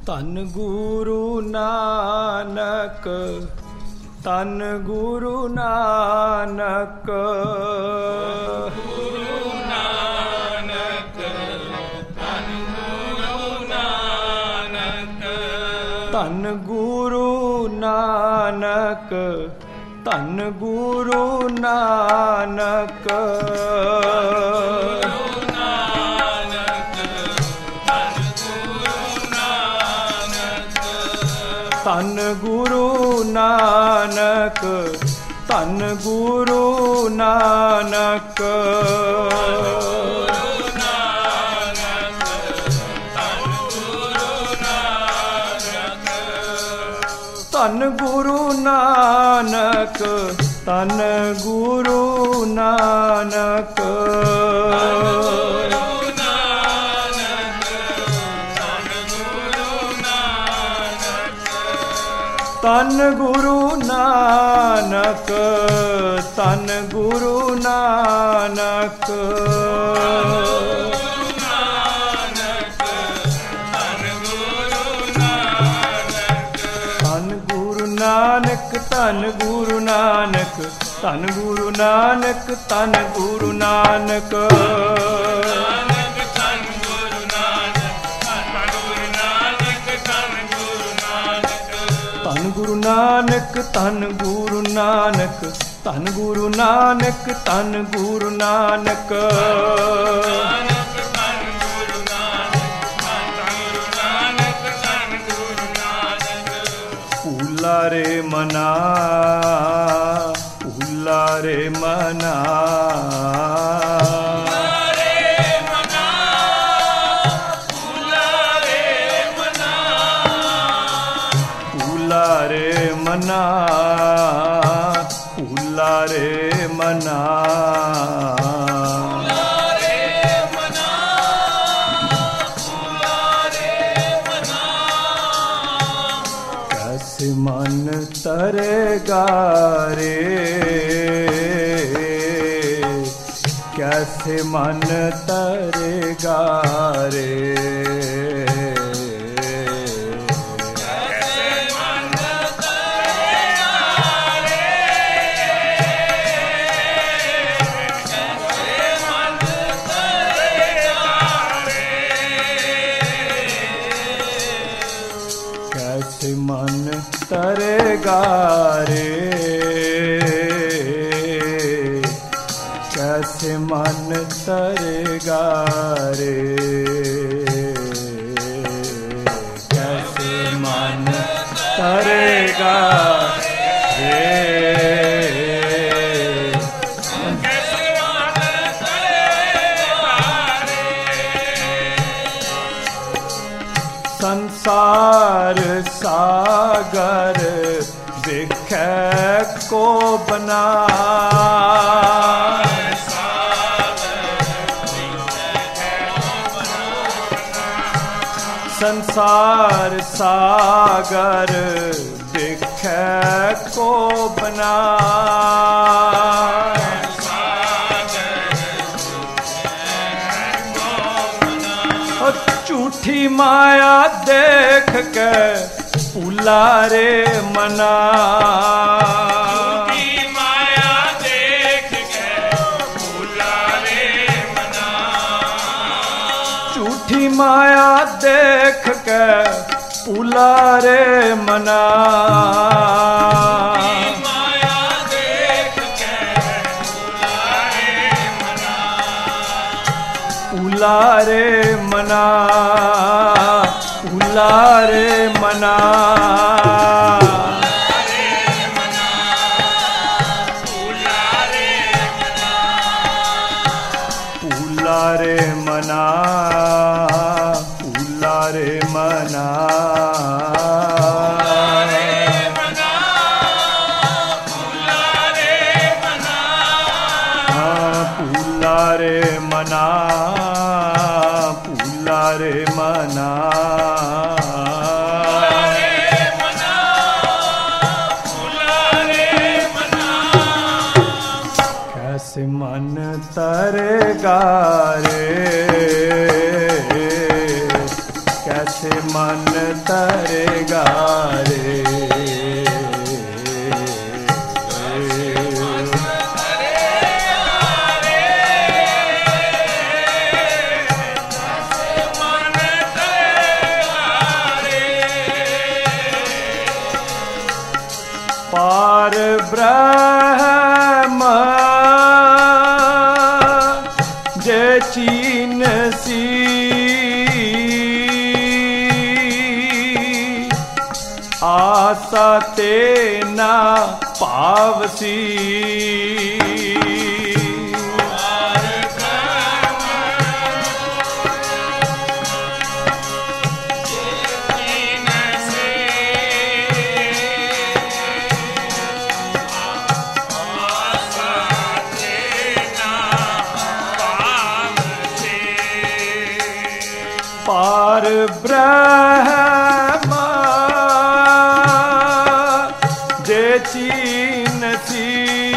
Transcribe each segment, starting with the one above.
ਧੰਨ ਗੁਰੂ ਨਾਨਕ, ਧੰਨ ਗੁਰੂ ਨਾਨਕ, ਗੁਰੂ ਨਾਨਕ, ਧੰਨ ਗੁਰੂ ਨਾਨਕ, ਧੰਨ ਗੁਰੂ ਨਾਨਕ, ਧੰਨ ਗੁਰੂ ਨਾਨਕ, ਧੰਨ ਗੁਰੂ ਨਾਨਕ, ਧੰਨ ਗੁਰੂ ਨਾਨਕ, ਧੰਨ ਗੁਰੂ ਨਾਨਕ, ਧੰਨ ਗੁਰੂ ਨਾਨਕ, ਧੰਨ ਗੁਰੂ ਨਾਨਕ, ਧੰਨ ਗੁਰੂ ਨਾਨਕ, ਧੰਨ ਗੁਰੂ ਨਾਨਕ, ਧੰਨ ਗੁਰੂ ਨਾਨਕ, ਧੰਨ ਗੁਰੂ ਨਾਨਕ, ਧੰਨ ਗੁਰੂ ਨਾਨਕ, ਧੰਨ ਗੁਰੂ ਨਾਨਕ, ਧੰਨ ਗੁਰੂ ਨਾਨਕ, ਧੰਨ ਗੁਰੂ ਨਾਨਕ, ਧੰਨ ਗੁਰੂ ਨਾਨਕ, ਭੂਲਾ ਰੇ ਮਨਾ, ਭੂਲਾ ਰੇ ਮਨਾ, ਮਨਾ, ਭੂਲਾ ਰੇ ਮਨਾ, ਕੈਸੇ ਮਨ ਤਰੇਗਾ ਰੇ, ਕੈਸੇ ਮਨ ਤਰੇਗਾ ਰੇ, ਮਨ ਤਰੇਗਾ ਰੇ, ਕੈਸੇ ਮਨ ਤਰੇਗਾ ਰੇ, ਕੈਸੇ ਮਨ ਤਰੇਗਾ ਰੇ, संसार सागर बिखै को बना, संसार सागर बिखै को बना, झूठी माया देख के भूला रे मना, झूठी माया देख के भूला रे मना, झूठी माया देख के भूला रे मना, भूला रे मना, भूला रे मना, भूला रे मना, भूला रे मना, भूला रे मना, भूला रे मना, कैसे मन तरेगा रे, कैसे मन ਤਰੇਗਾ ਰੇ। ਪਾਰ ਬ੍ਰਹਮ ਜੇ ਚੀਨ ਸੀ ਆਸਾ ਤੇ ਨਾ ਭਾਵਸੀ। ਪਾਰ ਬ੍ਰਹਮ ਜੇ ਚੀਨ ਸੀ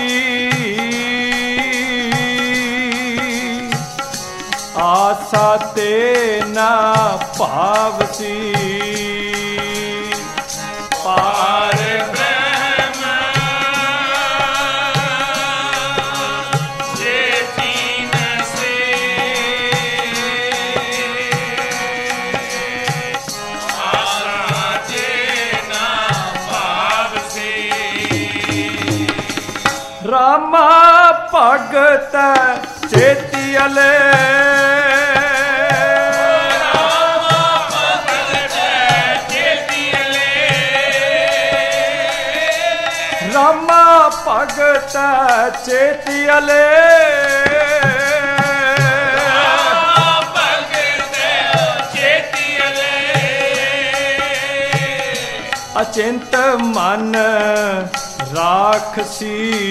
ਆਸਾ ਤੇ ਨਾ ਭਾਵਸੀ। ਪਾਰ ਰਾਮਾ ਭਗਤ ਚੇਤੀਅਲੇ ਰਾਮਾ ਭਗਤ ਚੇਤੀਅਲੇ ਅਚਿੰਤ ਮਨ ਰਾਖਸੀ।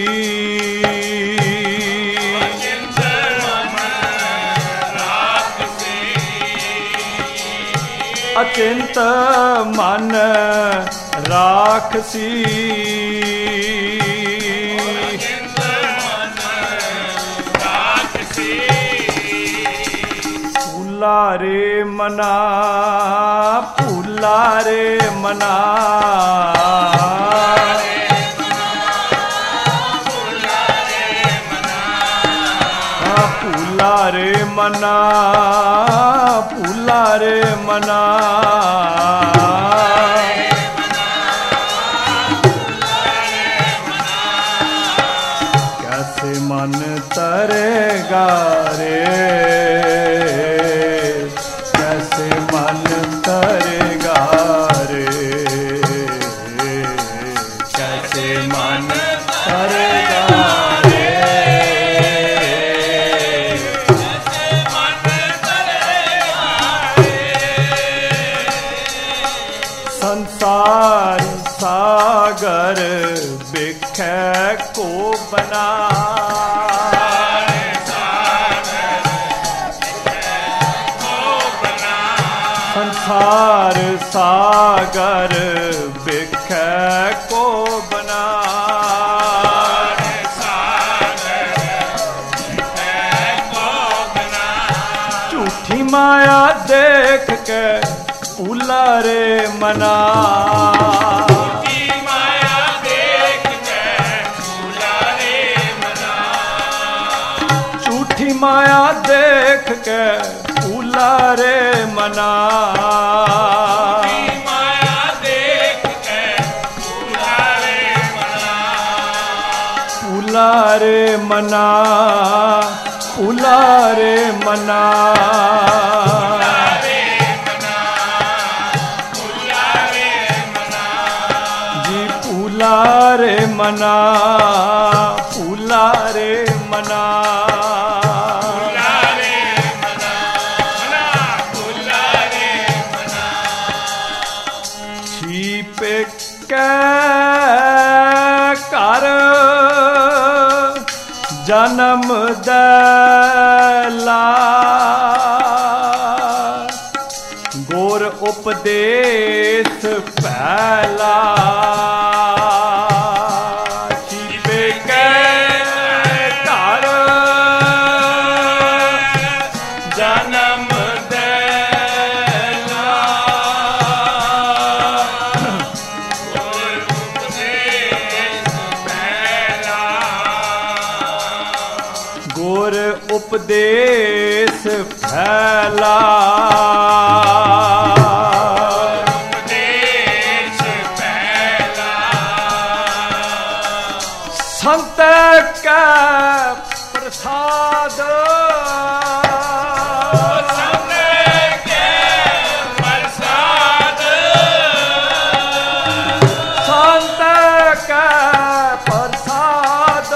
ਅਚਿੰਤ ਮਨ ਰਾਖਸੀ। ਅਚਿੰਤ ਮਨ ਰਾਖਸੀ। ਅਚਿੰਤ ਮਨ ਰਾਖਸੀ। ਭੁੱਲਾ ਰੇ ਮਨਾ ਭੁੱਲਾ ਰੇ ਮਨਾ ਭੁੱਲਾ ਰੇ ਮਨਾ ਭੁੱਲਾ ਰੇ ਮਨਾ ਕੈਸੇ ਮਨ ਤਰੇਗਾ ਰੇ ਕੈਸੇ ਮਨ ਤਰੇਗਾ ਰੇ ਕੈਸੇ ਮਨ ਤਰੇਗਾ ਸੰਸਾਰ ਸਾਗਰ ਬਿਖੈ ਕੋ ਬਨਾ। ਸੰਸਾਰ ਸਾਗਰ ਬਿਖੈ ਕੋ ਬਨਾ। ਝੂਠੀ ਮਾਇਆ ਦੇਖ ਕੇ ਭੁੱਲਾ ਰੇ ਮਨਾ। ਝੂਠੀ ਮਾਇਆ ਦੇਖ ਕੇ ਭੁੱਲਾ ਰੇ ਮਨਾ। ਝੂਠੀ ਮਾਇਆ ਦੇਖ ਕੇ ਭੁੱਲਾ ਰੇ ਮਨਾ। ਝੂਠੀ ਮਾਇਆ ਦੇਖ ਕੇ ਭੁੱਲਾ ਰੇ ਮਨਾ। ਭੁੱਲਾ ਰੇ ਮਨਾ ਭੁੱਲਾ ਰੇ ਮਨਾ। ਭੁੱਲਾ ਰੇ ਮਨਾ ਭੁੱਲਾ ਰੇ ਮਨਾ। ਭੁੱਲਾ ਰੇ ਮਨਾ ਭੁੱਲਾ ਰੇ ਮਨਾ। ਛੀਪੇ ਕੈ ਕਰ ਜਨਮ ਦਲਾ ਗੁਰ ਉਪਦੇਸ਼ ਪਹਿਲਾ। उपदेश फैला, उपदेश फैला, संत का प्रसाद, संत के प्रसाद, संत का प्रसाद,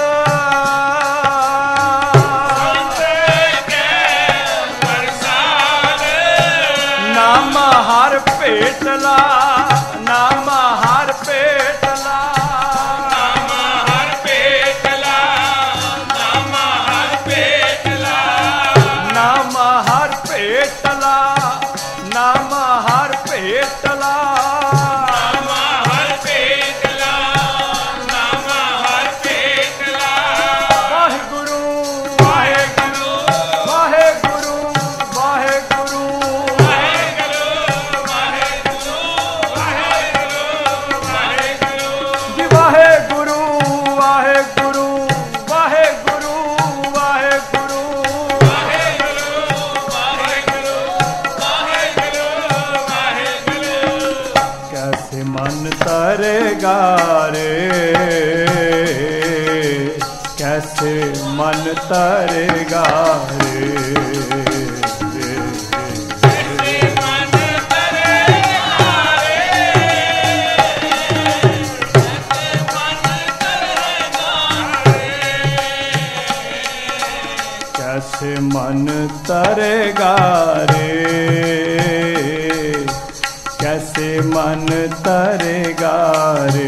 संत के प्रसाद, नाम हर पेटला, नाम हर पेटला, नाम हर पेटला, नाम हर पेटला, नाम हर पेटला, नाम हर पेटला, नाम हर पेटला, नाम हर पेटला, वाहिगुरु वाहेगुरु, वाहिगुरु वाहिगुरु वाहेगुरु, वाहेगुरु, वाहेगुरु, वाहेगुरु, जी वाहिगुरु वाहिगुरु वाहिगुरु वाहिगुरु वाहेगुरु, वाहेगुरु, वाहेगुरु, वाहेगुरु, कैसे मन तरेगा रे, कैसे मन तरेगा रे, कैसे मन तरेगा रे, कैसे मन तरेगा रे, कैसे मन तरेगा रे, कैसे मन तरेगा रे,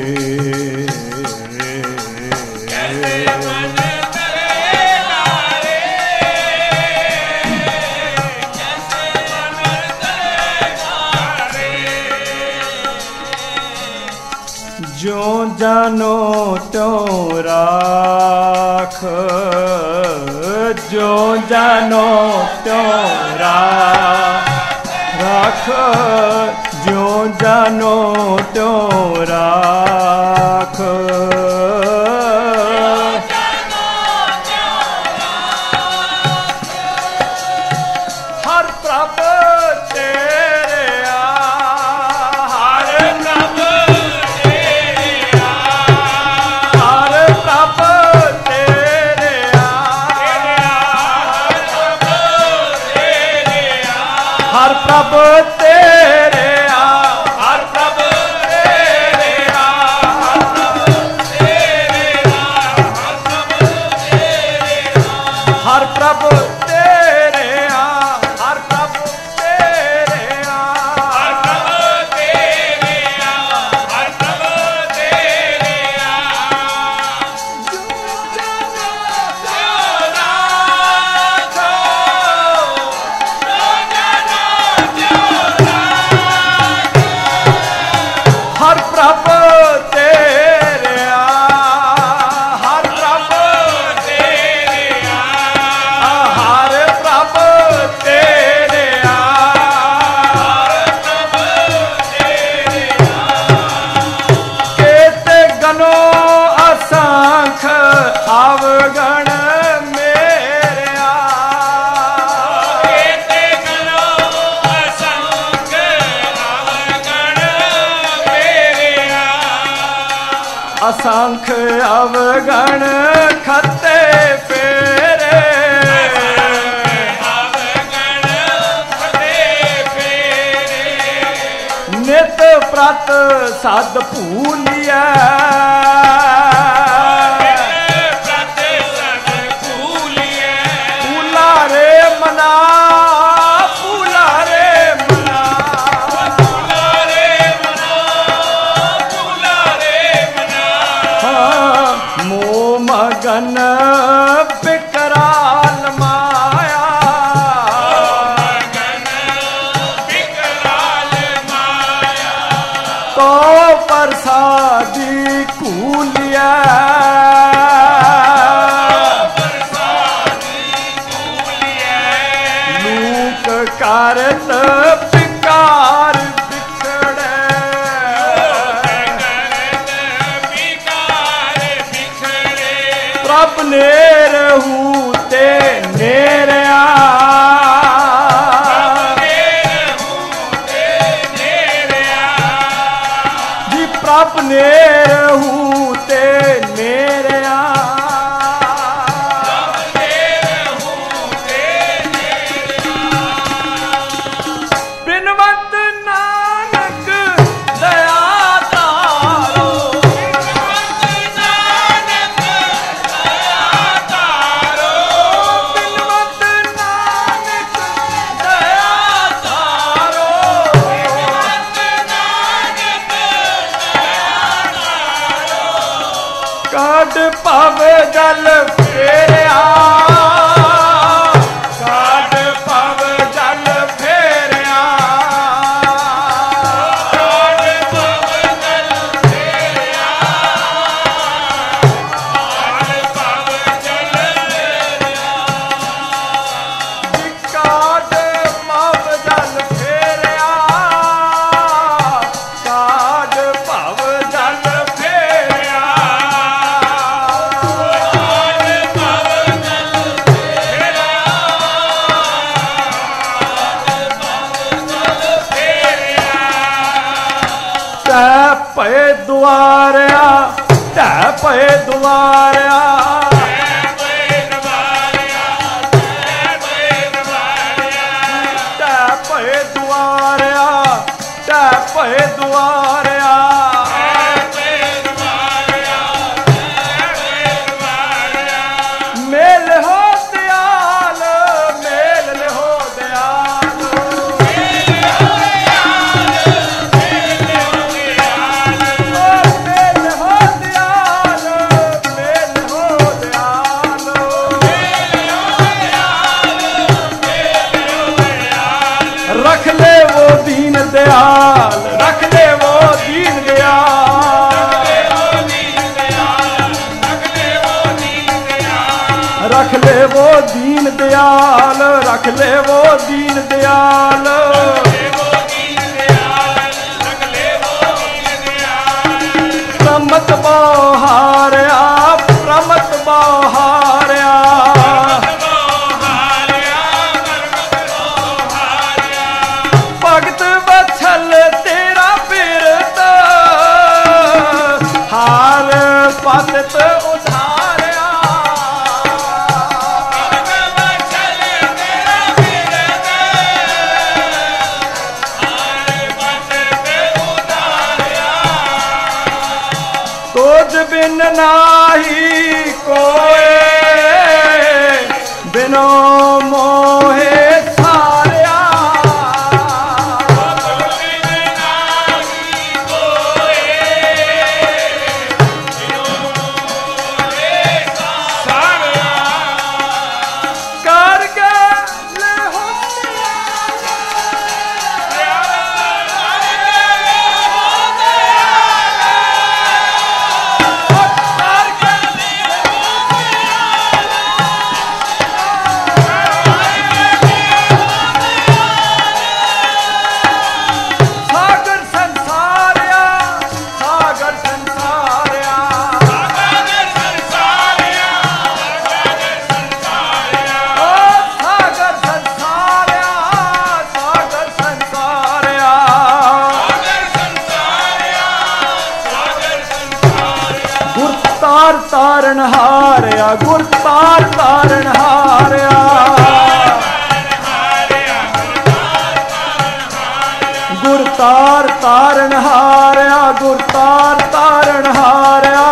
कैसे मन तरेगा रे, कैसे मन तरेगा रे, जो जानो त्यों राख, जो जानो त्यों राख, जो जानो त्यों राख, हर प्रभ तेरे हर प्रभ तेरे हर प्रभ तेरे हर प्रभ तेरे हर प्रभ तेरे हर प्रभ तेरे हर प्रभ तेरे हर प्रभ तेरे हर प्रभ तेरे हर प्रभ तेरे हर प्रभ तेरे हर प्रभ तेरे केते गनो असंख अवगण मेरे केते गनो असंख अवगण मेरे असंख अवगण खते फेरे अवगण फते फेरे नित प्रत सद भूलिया प्रत सद भूलिए भूला रे मना भूला रे मना भूला रे मना भूला रे मना हाँ, मोह मगन विकराल माया मगन विकराल माया तो प्रसादी कूलिया प्रसादी भूलिए लूक कारत पिकार बिखड़े विकार बिखरे प्रभ नेर हूते नेर काट भव जल फेरिया, काट भव जल फेरिया, काट भव जल फेरिया, काट भव जल फेरिया, काट भव जल फेरिया, काट भव जल फेरिया, तै भय दुआरिया, तै भय दुआरिया, तै भय दुआरिया, तै भय दुआरिया, मेल हो दयाल, मेल हो दयाल, मेल हो दयाल, मेल हो दयाल, रख ले वो दीन दयाल, रख ले वो दीन दयाल, रख ले वो दीन दयाल, रख ले वो दीन दयाल, प्रमत बहारिया, प्रमत बहारिया, भगत वत्सल तेरा बिरद, हार पतित उधारिया, तुझ बिन नाही कोई, बिनो मोहे सारिया, कर गल हो सागर संसारिया, सागर संसारिया, ओ सागर संसारिया, सागर संसारिया, गुर तार तारण हारिया, गुर तार तारण हारिया, गुर तार तारण हारिया, गुर तार तारण हारिया,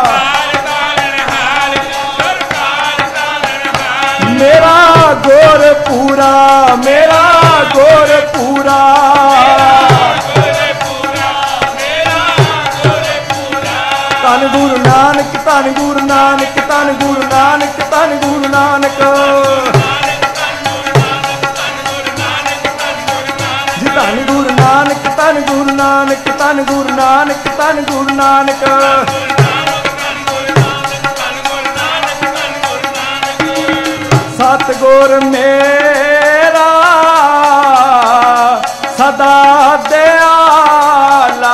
मेरा गोर पूरा, मेरा गोर पूरा, धन गुरु नानक, धन गुरु नानक, धन गुरु नानक, धन गुरु नानक, जी धन गुरु नानक, धन गुरु नानक, धन गुरु नानक, धन गुरु नानक, सतगुर मेरा सदा दयाला,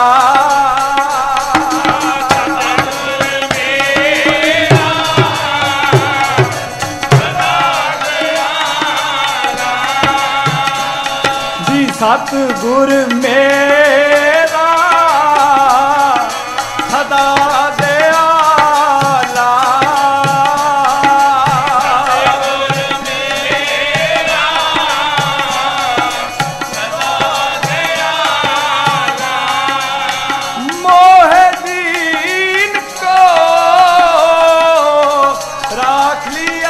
जी सतगुर मेरा सदा दयाला, मोहे दीन को राख लिया,